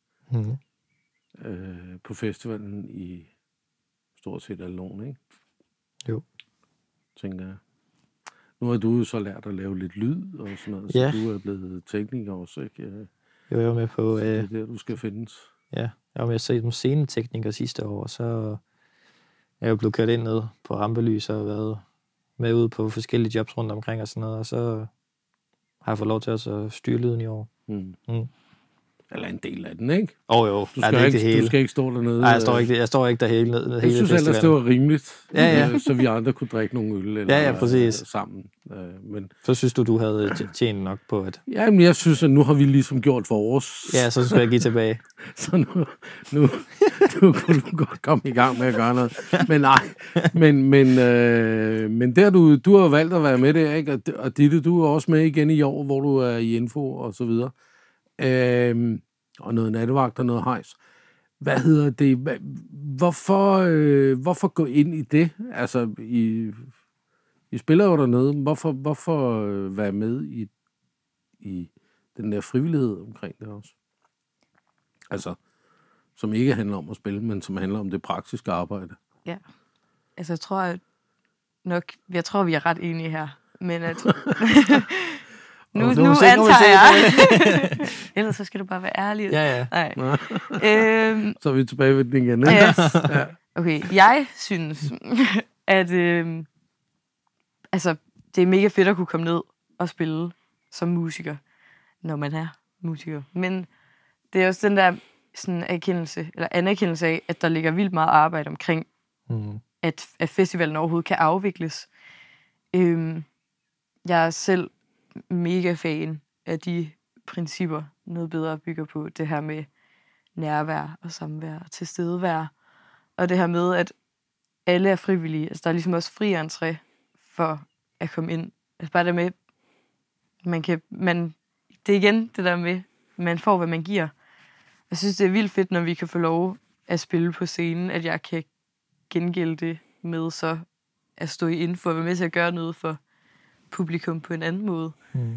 på festivalen i stort set alle årene, ikke? Jo. Tænker jeg. Nu har du jo så lært at lave lidt lyd og sådan noget, Ja. så du er blevet tekniker også, ikke? Jeg var med på... Det er der, du skal findes. Ja, jeg var med som scenetekniker sidste år, så jeg er jo blevet kørt ind ned på rampelys og været med ud på forskellige jobs rundt omkring og sådan noget, og så har jeg fået lov til at styre lyden i år. Eller en del af den, ikke? Jo. Du skal, det ikke, det hele. du skal ikke stå dernede. Nej, jeg står ikke der hele ned. Jeg synes ellers, det var rimeligt, Ja. så vi andre kunne drikke nogle øl eller Ja, præcis. sammen. Men Så synes du havde tjent nok på at... jamen, jeg synes, at nu har vi ligesom gjort vores. Ja, så skal jeg give tilbage. Så nu kunne du godt komme i gang med at gøre noget. Men nej, men der du har valgt at være med der, ikke? Og Ditte, du er også med igen i år, hvor du er i info og så videre. Og noget nattevagt og noget hejs. Hvad hedder det? Hvorfor gå ind i det? Altså, I spiller jo dernede. Hvorfor være med i den der frivillighed omkring det også? Altså, som ikke handler om at spille, men som handler om det praktiske arbejde. Ja. Altså, jeg tror, vi er ret enige her. Men at... nu antager jeg. Ellers så skal du bare være ærlig. Ja. Nej. Så er vi tilbage ved den igen, ikke? Yes. Ja. Okay, jeg synes, at altså, det er mega fedt at kunne komme ned og spille som musiker, når man er musiker. Men det er også den der sådan anerkendelse af, at der ligger vildt meget arbejde omkring, at festivalen overhovedet kan afvikles. Jeg er selv mega fan af de principper, noget bedre bygger på det her med nærvær og samvær og tilstedevær. Og det her med, at alle er frivillige. Altså, der er ligesom også fri entré for at komme ind. Altså, bare det med, det er igen det der med, man får, hvad man giver. Jeg synes, det er vildt fedt, når vi kan få lov at spille på scenen, at jeg kan gengælde det med så at stå i info og være med til at gøre noget for publikum på en anden måde.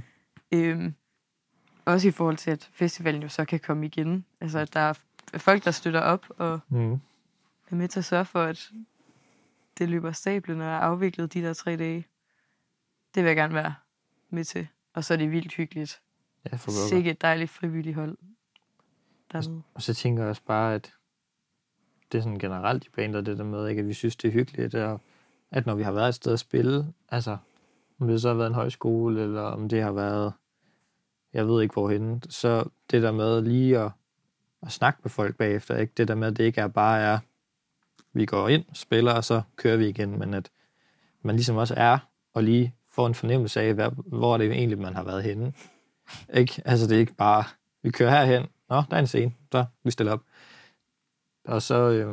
Også i forhold til, at festivalen jo så kan komme igen. Altså, at der er folk, der støtter op og er med til at sørge for, at det løber stablen og er afviklet de der 3 dage. Det vil jeg gerne være med til. Og så er det vildt hyggeligt. Ja, Sikke et dejligt frivilligt hold dernede. Og så tænker jeg også bare, at det er sådan generelt i bander, det der med, ikke, at vi synes, det er hyggeligt, og at når vi har været et sted at spille, altså om det så har været en højskole, eller om det har været, jeg ved ikke hvorhenne, så det der med lige at snakke med folk bagefter, ikke? Det der med, at det ikke er bare vi går ind, spiller, og så kører vi igen, men at man ligesom også er, og lige får en fornemmelse af, hvor det egentlig, man har været henne. Ikke? Altså det er ikke bare, vi kører herhen, der er en scene, så vi stiller op. Og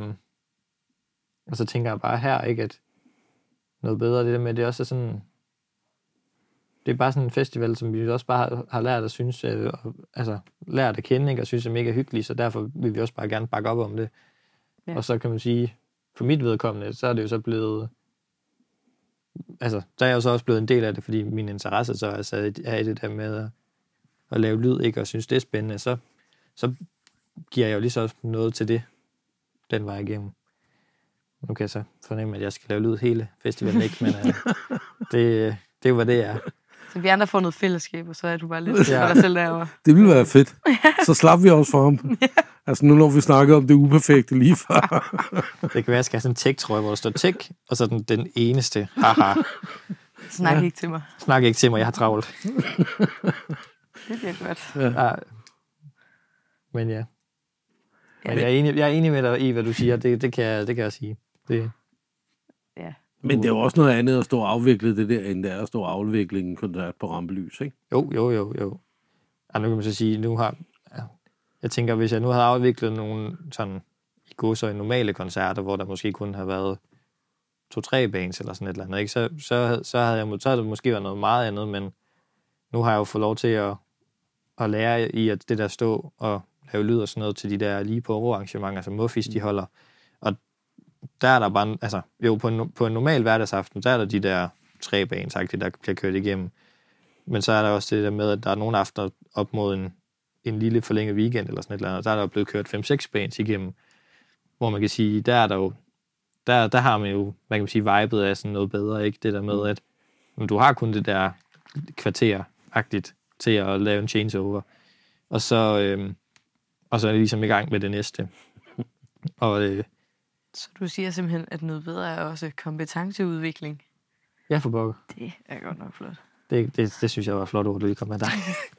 så tænker jeg bare her, ikke, at noget bedre, det der med, det også er sådan, det er bare sådan en festival, som vi også bare har lært at synes, altså lært at kende, ikke? Og synes er mega hyggelig, så derfor vil vi også bare gerne bakke op om det. Ja. Og så kan man sige, for mit vedkommende, så er det jo så blevet, altså, der er jeg jo så også blevet en del af det, fordi min interesse så er i det der med at lave lyd, ikke? Og synes det er spændende, så giver jeg jo lige så noget til det, den vej igennem. Nu kan jeg så fornemme, at jeg skal lave lyd hele festivalen, ikke? Men det er jo, hvad det er. Så vi andre får noget fællesskab, og så er du bare lidt for dig selv derovre. Det ville være fedt. Så slap vi også for ham. Altså nu når vi snakker om det uperfekte lige før. Det kan være, at jeg skal have sådan en tech-trøje, hvor der står tech, og så den eneste. Haha. Snak ikke til mig. Snak ikke til mig, jeg har travlt. Det bliver godt. Ja. Men ja. Men jeg er enig med dig i, hvad du siger. Det kan jeg sige. Det. Ja. Men det er jo også noget andet at stå og afvikle det der, end det er at stå og afvikle en koncert på Rampelys, ikke? Jo. Ja, nu kan man så sige, jeg tænker, hvis jeg nu havde afviklet nogle sådan i godsøjne normale koncerter, hvor der måske kun har været 2-3 bands eller sådan et eller andet, ikke? Så havde det måske været noget meget andet, men nu har jeg jo fået lov til at lære i at det der stå og lave lyd og sådan noget til de der lige på arrangementer, som Muffis de holder. Og der er der bare, altså jo på en normal hverdagsaften, der er der de der 3 bands, der bliver kørt igennem. Men så er der også det der med, at der er nogle aftener op mod en lille forlænget weekend eller sådan et eller andet, der er der blevet kørt 5-6 bands igennem, hvor man kan sige, der er der jo, der har man jo, man kan sige, vibet af sådan noget bedre, ikke? Det der med, at du har kun det der kvarter-agtigt til at lave en changeover, og så er det ligesom i gang med det næste. Så du siger simpelthen, at noget bedre er også kompetenceudvikling? Ja, for pokker. Det er godt nok flot. Det synes jeg var flot ord, du lige kom med dig.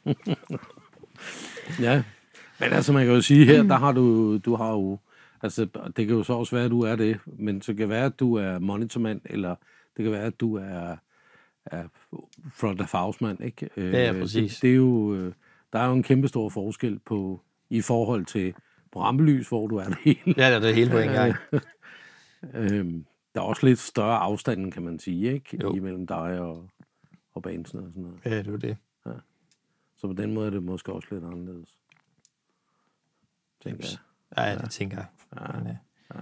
Ja, men altså man kan jo sige her, der har du har jo, altså det kan jo så også være, at du er det, men så kan det være, at du er monitormand, eller det kan være, at du er front of house-mand, ikke? Ja, præcis. Det er jo, der er jo en kæmpe stor forskel i forhold til på Rampelys, hvor du er det hele. Ja, det er hele på en gang. Der er også lidt større afstand, kan man sige, ikke? Jo. Imellem dig og bandsen og sådan noget. Ja, det er det. Ja. Så på den måde er det måske også lidt anderledes. Tænker jeg. Ja, det tænker jeg. Ja. Men,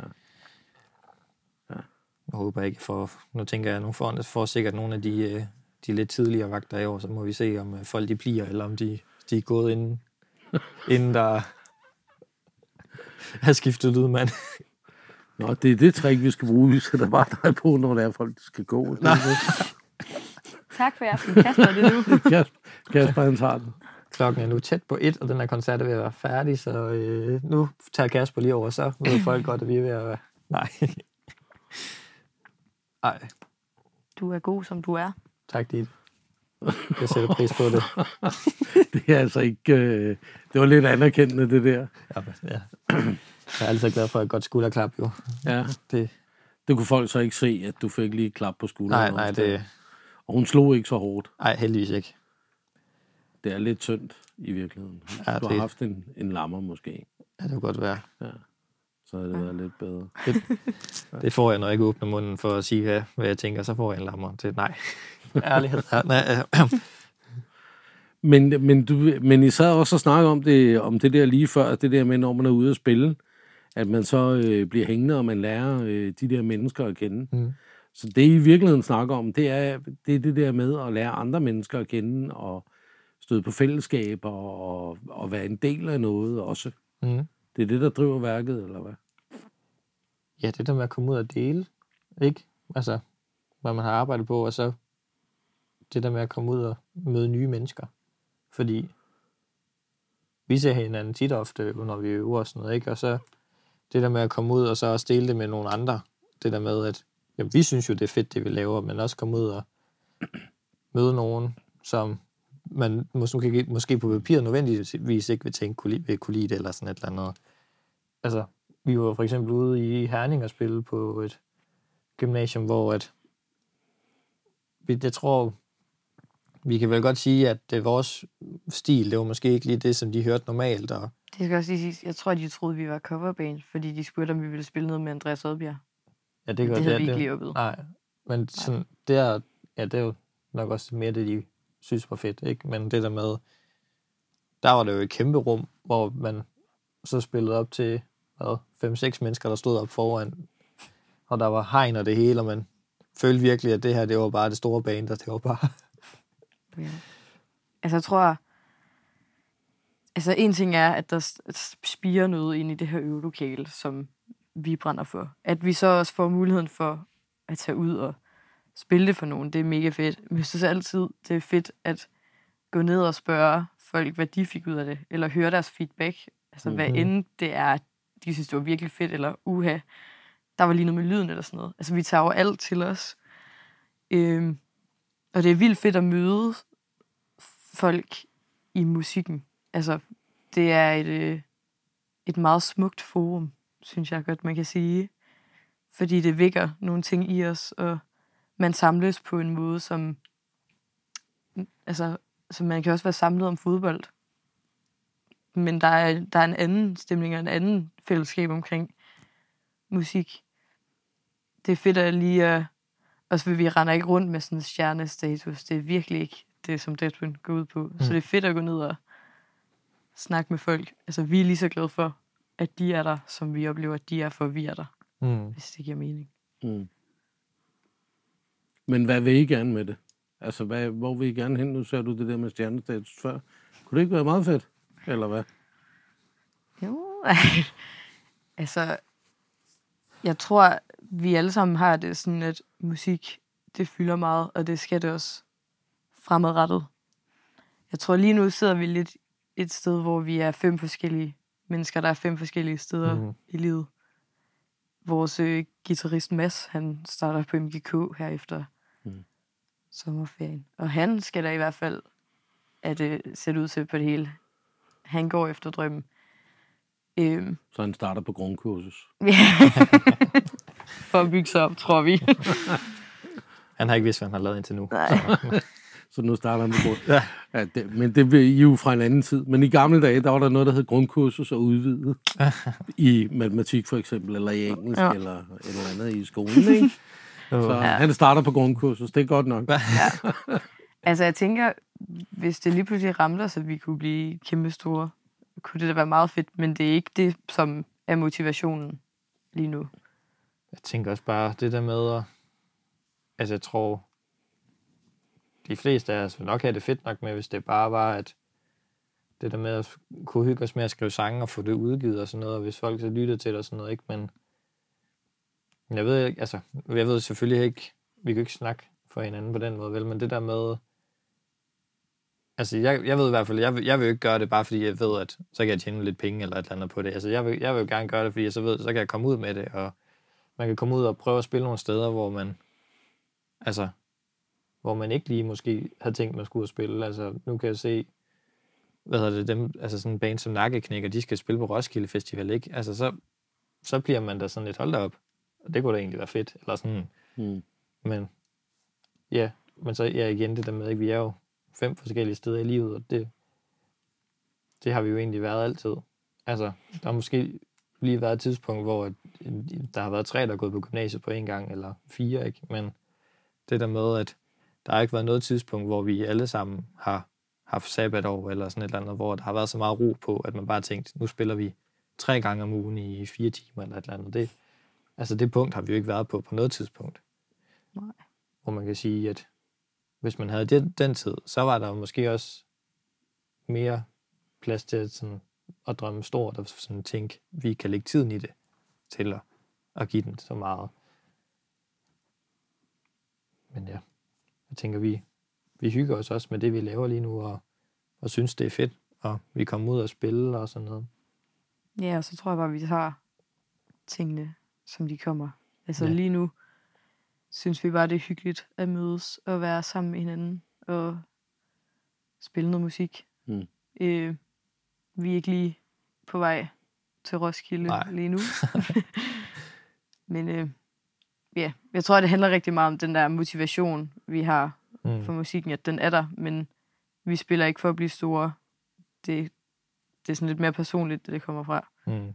Ja. jeg håber ikke, nu tænker jeg, nu får sikkert nogle af de lidt tidligere vagter i år, så må vi se, om folk de bliver, eller om de er gået inden der har skiftet lydmand. Nå, det er det trick, vi skal bruge. Vi sætter bare dig på, når det er folk, der skal gå. Tak for i aften. Kasper, det er nu. Kasper, han tager den. Klokken er nu tæt på 1, og den her koncert er ved at være færdig, så nu tager Kasper lige over, så ved folk godt, at vi er ved at være... Nej. Ej. Du er god, som du er. Tak, dit. Jeg sætter pris på det. Det er altså ikke... det var lidt anerkendende, det der. Ja. Jeg er altid glad for et godt skulderklap, jo. Ja. Det kunne folk så ikke se, at du fik lige et klap på skulderen. Nej, det... Og hun slog ikke så hårdt. Nej, heldigvis ikke. Det er lidt tyndt i virkeligheden. Ja, du har haft en lammer måske. Ja, det kunne godt være. Ja. Så havde det været lidt bedre. Det får jeg, når jeg ikke åbner munden for at sige, hvad jeg tænker, så får jeg en lammer til. Nej. Ærlighed. Men I sad også og snakkede om det der lige før, det der med, når man er ude at spille, at man så bliver hængende, og man lærer de der mennesker at kende. Mm. Så det, I virkeligheden snakker om, det er det der med at lære andre mennesker at kende, og støde på fællesskaber, og være en del af noget også. Mm. Det er det, der driver værket, eller hvad? Ja, det der med at komme ud og dele, ikke? Altså, hvad man har arbejdet på, og så det der med at komme ud og møde nye mennesker. Fordi vi ser hinanden tit ofte, når vi øver og sådan noget, ikke? Og så det der med at komme ud og så også dele det med nogle andre. Det der med, at jamen, vi synes jo, det er fedt, det vi laver, men også komme ud og møde nogen, som man måske på papiret nødvendigvis ikke vil tænke, vil kunne lide det, eller sådan et eller andet. Altså, vi var for eksempel ude i Herning og spille på et gymnasium, hvor jeg tror, vi kan vel godt sige, at vores stil, det var måske ikke lige det, som de hørte normalt. Og Det skal også sige, jeg tror, de troede, vi var coverband, fordi de spurgte, om vi ville spille noget med Andreas Oddbjerg. ja, det havde vi ikke lige oplevet. Nej, men sådan, det er jo nok også mere det, de synes var fedt, ikke? Men det der med, der var det jo et kæmpe rum, hvor man så spillede op til 5-6 mennesker, der stod op foran, og der var hegn og det hele, og man følte virkelig, at det her, det var bare det store band, og det var bare... Ja. Altså, jeg tror... Altså, en ting er, at der spirer noget ind i det her øvelokale, som vi brænder for. At vi så også får muligheden for at tage ud og spille det for nogen, det er mega fedt. Men jeg synes altid, det er fedt at gå ned og spørge folk, hvad de fik ud af det, eller høre deres feedback. Altså, hvad end det er, at de synes, det var virkelig fedt, eller uha, der var lige noget med lyden, eller sådan noget. Altså, vi tager jo alt til os. Og det er vildt fedt at møde folk i musikken. Altså, det er et meget smukt forum, synes jeg godt, man kan sige. Fordi det vækker nogle ting i os, og man samles på en måde, som man kan også være samlet om fodbold. Men der er en anden stemning og en anden fællesskab omkring musik. Det er fedt at lige... Også vi render ikke rundt med sådan en stjernestatus. Det er virkelig ikke det, som Deadwind går ud på. Så det er fedt at gå ned og snakke med folk. Altså, vi er lige så glade for, at de er der, som vi oplever, at de er, for vi er der. Hvis det giver mening. Men hvad vil I gerne med det? Altså, hvor vil I gerne hen? Nu ser du det der med stjernestatus før. Kunne det ikke være meget fedt? Eller hvad? Jo, altså... Jeg tror, vi alle sammen har det sådan, at musik, det fylder meget, og det skal det også fremadrettet. Jeg tror, lige nu sidder vi lidt et sted, hvor vi er 5 forskellige mennesker, der er 5 forskellige steder i livet. Vores guitarist Mads, han starter på MGK her efter sommerferien. Og han skal da i hvert fald sætte ud til på det hele. Han går efter drømmen. Så han starter på grundkursus. For at bygge sig op, tror vi. Han har ikke vidst, hvad han har lavet indtil nu. Så nu starter han på grund. Ja, men det vil I jo fra en anden tid. Men i gamle dage, der var der noget, der hed grundkursus og udvidet. I matematik for eksempel, eller i engelsk, eller et eller andet i skolen, ikke? Så han starter på grundkursus. Det er godt nok. Ja. Altså, jeg tænker, hvis det lige pludselig ramte os, at vi kunne blive kæmpe store, kunne det da være meget fedt, men det er ikke det, som er motivationen lige nu. Jeg tænker også bare, det der med, altså jeg tror, de fleste af os vil nok have det fedt nok med, hvis det bare var, at det der med at kunne hygge os med at skrive sange og få det udgivet og sådan noget, og hvis folk så lytter til det og sådan noget, ikke? Men jeg ved ikke, altså, jeg ved selvfølgelig ikke, vi kan ikke snakke for hinanden på den måde, vel, men det der med, altså jeg ved i hvert fald, jeg vil jo ikke gøre det bare fordi jeg ved, at så kan jeg tjene lidt penge eller et eller andet på det. Altså jeg vil jo gerne gøre det, fordi jeg så ved, så kan jeg komme ud med det, og man kan komme ud og prøve at spille nogle steder, hvor man ikke lige måske havde tænkt, man skulle ud og spille. Altså nu kan jeg se, dem, altså sådan en band som Nakkeknækker, de skal spille på Roskilde Festival, ikke? Altså så bliver man da sådan lidt holdt op. Og det kunne da egentlig være fedt, eller sådan. Men ja, men så igen det der med, ikke? Vi er jo 5 forskellige steder i livet, og det har vi jo egentlig været altid. Altså, der har måske lige været et tidspunkt, hvor der har været 3, der er gået på gymnasiet på en gang, eller 4, ikke? Men det der med, at der har ikke været noget tidspunkt, hvor vi alle sammen har haft sabbatår, eller sådan et eller andet, hvor der har været så meget ro på, at man bare tænkt, nu spiller vi 3 gange om ugen i 4 timer, eller et eller andet. Det punkt har vi jo ikke været på noget tidspunkt. Nej. Hvor man kan sige, at hvis man havde den tid, så var der måske også mere plads til sådan at drømme stort, og sådan tænke, vi kan lægge tiden i det, til at give den så meget. Men ja, jeg tænker, vi hygger os også med det, vi laver lige nu, og synes, det er fedt, og vi kommer ud og spille og sådan noget. Ja, og så tror jeg bare, vi tager tingene, som de kommer. Altså lige nu synes vi bare, det er hyggeligt at mødes og være sammen med hinanden og spille noget musik. Vi er ikke lige på vej til Roskilde lige nu. Men jeg tror, det handler rigtig meget om den der motivation, vi har for musikken, at den er der, men vi spiller ikke for at blive store. Det er sådan lidt mere personligt, det kommer fra.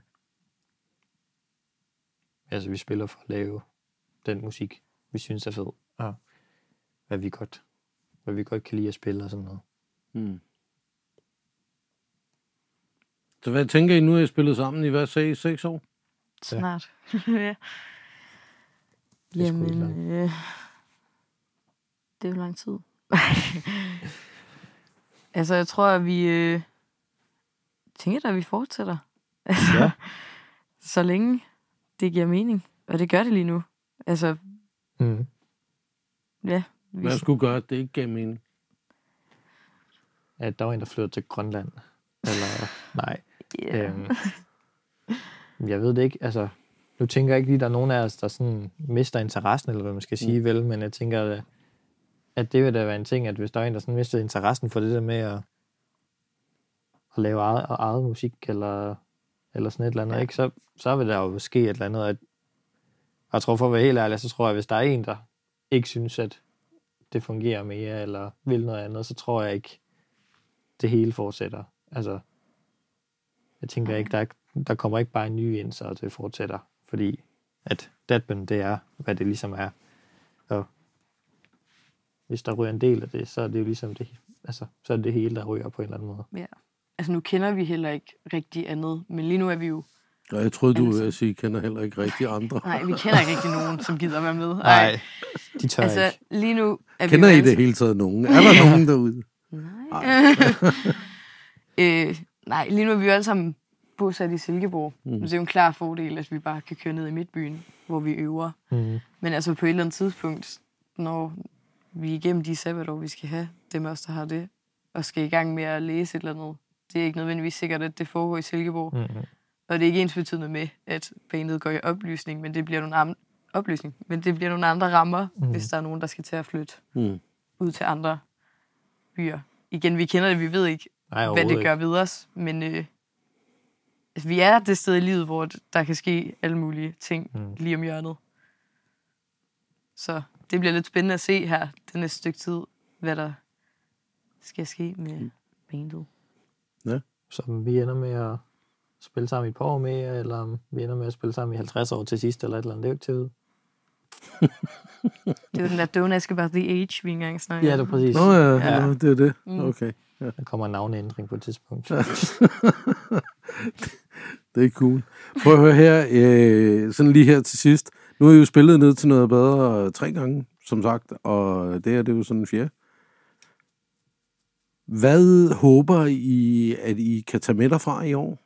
Altså, vi spiller for at lave den musik, vi synes er fed, og hvad vi godt hvad vi godt kan lide at spille og sådan noget. Mm. Så hvad tænker I nu, at I spillet sammen i hvad sagde I, 6 år? Snart. Ja. Jamen, det er jo lang tid. Altså, jeg tror, at vi tænker, at vi fortsætter. Altså, Ja. så længe det giver mening. Og det gør det lige nu. Altså, ja. Hvad skulle gøre, at det ikke gav mening? At der var en, der flyttede til Grønland. Eller, nej. Yeah. Jeg ved det ikke. Altså, nu tænker jeg ikke lige, der er nogen af os, der sådan mister interessen, eller hvad man skal sige, vel. Men jeg tænker, at det vil da være en ting, at hvis der er en, der sådan mister interessen for det der med at lave eget musik, eller sådan et eller andet, ikke? Så vil der jo ske et eller andet. Og jeg tror, for at være helt ærlig, så tror jeg, hvis der er en, der ikke synes, at det fungerer mere, eller vil noget andet, så tror jeg ikke, det hele fortsætter. Altså, jeg tænker ikke, der kommer ikke bare en ny ind, så det fortsætter. Fordi at deadband, det er, hvad det ligesom er. Og hvis der ryger en del af det, så er det jo ligesom det, altså, så er det hele, der ryger på en eller anden måde. Ja. Altså, nu kender vi heller ikke rigtig andet, men lige nu er vi jo... Og jeg troede, du ville sige, kender heller ikke rigtig andre. Nej, vi kender ikke rigtig nogen, som gider være med. Nej, de tør altså, ikke. lige nu er Kender vi I det hele taget nogen? Er der nogen derude? Nej, lige nu er vi jo alle sammen bosat i Så det er jo en klar fordel, at vi bare kan køre ned i midtbyen, hvor vi øver. Men altså på et eller andet tidspunkt, når vi er igennem de sabbatår, vi skal have, dem også, der har det, og skal i gang med at læse et eller andet, det er ikke nødvendigvis sikkert, at det foregår i Silkeborg. Og det er ikke ensbetydende med, at bandet går i opløsning, men det bliver nogle andre rammer, hvis der er nogen, der skal til at flytte ud til andre byer. Igen, vi kender det, vi ved ikke, hvad det gør ved os, men altså, vi er det sted i livet, hvor der kan ske alle mulige ting lige om hjørnet. Så det bliver lidt spændende at se her det næste stykke tid, hvad der skal ske med bandet. Ja. Så vi ender med at spille sammen i et par år mere, eller om vi ender med at spille sammen i 50 år til sidst, eller et eller andet. Det er jo ikke til at vide. Det er jo den der Don't Ask About the Age, vi engang snakker. Ja, det er præcis. Nå ja, det er det. Okay. Ja. Der kommer en navneændring på et tidspunkt. Det er cool. Prøv at høre her, sådan lige her til sidst. Nu har I jo spillet ned til noget bedre 3 gange, som sagt, og det er jo sådan en 4. Hvad håber I, at I kan tage med derfra i år?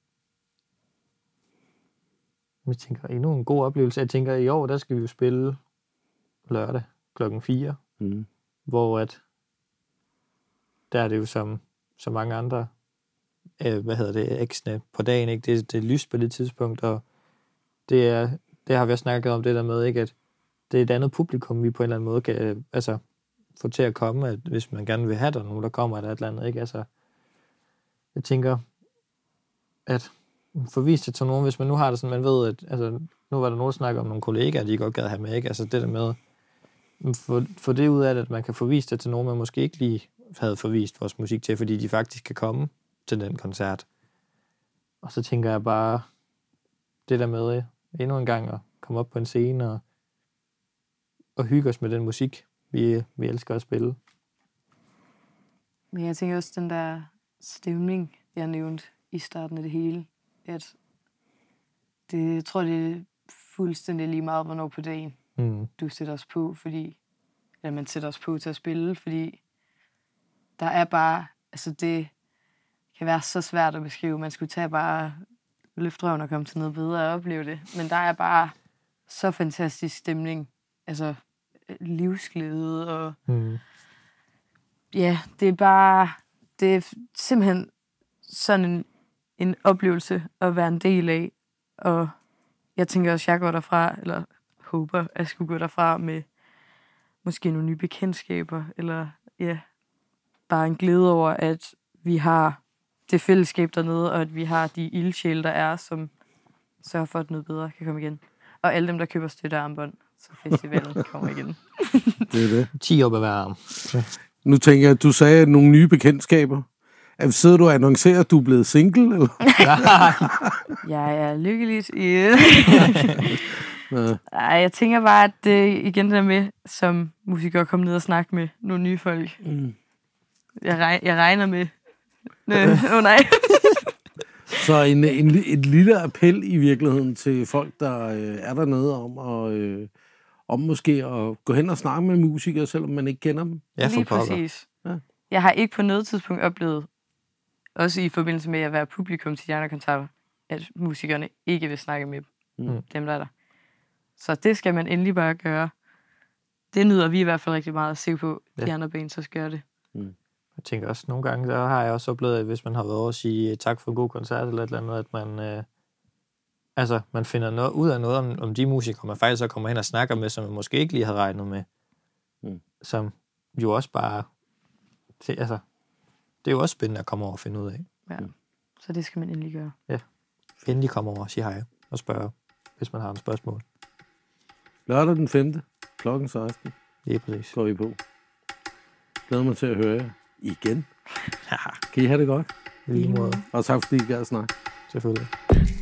Jeg tænker, endnu en god oplevelse. Jeg tænker, i år, der skal vi jo spille lørdag klokken 4, hvor at der er det jo som mange andre, eksene på dagen, ikke? Det er lyst på det tidspunkt, og det har vi også snakket om det der med, ikke? At det er et andet publikum, vi på en eller anden måde kan få til at komme, at hvis man gerne vil have der nogen, der kommer eller et eller andet, ikke? Altså, jeg tænker, at få vist det til nogen, hvis man nu har det sådan, man ved, at altså, nu var der nogen, der snakker om nogle kollegaer, de godt gad have med, ikke? Altså det der med, få det ud af det, at man kan få vist det til nogen, man måske ikke lige havde forvist vores musik til, fordi de faktisk kan komme til den koncert. Og så tænker jeg bare, det der med endnu en gang at komme op på en scene og hygge os med den musik, vi elsker at spille. Men jeg tænker også, den der stemning, jeg nævnte i starten af det hele, at jeg tror, det er fuldstændig lige meget, hvornår på dagen du sætter os på, eller man sætter os på til at spille, fordi der er bare, altså det kan være så svært at beskrive. Man skulle tage bare løfte røven og komme til noget bedre og opleve det. Men der er bare så fantastisk stemning, altså livsglæde og ja, det er simpelthen sådan en oplevelse at være en del af, og jeg tænker også, at jeg går derfra, eller håber, at jeg skulle gå derfra med måske nogle nye bekendtskaber, eller ja, bare en glæde over, at vi har det fællesskab dernede, og at vi har de ildsjæle, der er, som sørger for, at noget bedre kan komme igen. Og alle dem, der køber støttearmbånd, så festivalen kommer igen. Det er det. 10 op ad hver arm. Nu tænker jeg, at du sagde nogle nye bekendtskaber. Sidder du og annoncerer, at du er blevet single? Eller? Jeg er lykkeligt i Nej, jeg tænker bare, at det igen det der med, som musikere komme ned og snakke med nogle nye folk. Mm. Jeg regner med... nej. Så et lille appel i virkeligheden til folk, der er dernede om måske at gå hen og snakke med musikere, selvom man ikke kender dem. Ja, for Lige pokker. præcis. Ja. Jeg har ikke på noget tidspunkt oplevet, også i forbindelse med at være publikum til de andre koncerter, at musikerne ikke vil snakke med dem, der er der. Så det skal man endelig bare gøre. Det nyder vi i hvert fald rigtig meget at se på, de andre bands, så gør det. Jeg tænker også, nogle gange, der har jeg også oplevet, at hvis man har været over at sige tak for en god koncert eller et eller andet, at man finder noget ud af noget om de musikere, man faktisk så kommer hen og snakker med, som man måske ikke lige havde regnet med. Som jo også bare... det er jo også spændende at komme over og finde ud af. Ja. Så det skal man endelig gøre. Ja. Endelig komme over og sige hej og spørge, hvis man har et spørgsmål. Lørdag den 5. klokken 16. Lige præcis. Går I på. Glæder mig til at høre jer igen. Kan I have det godt? Lige måde. Og tak fordi I gad at snakke. Selvfølgelig.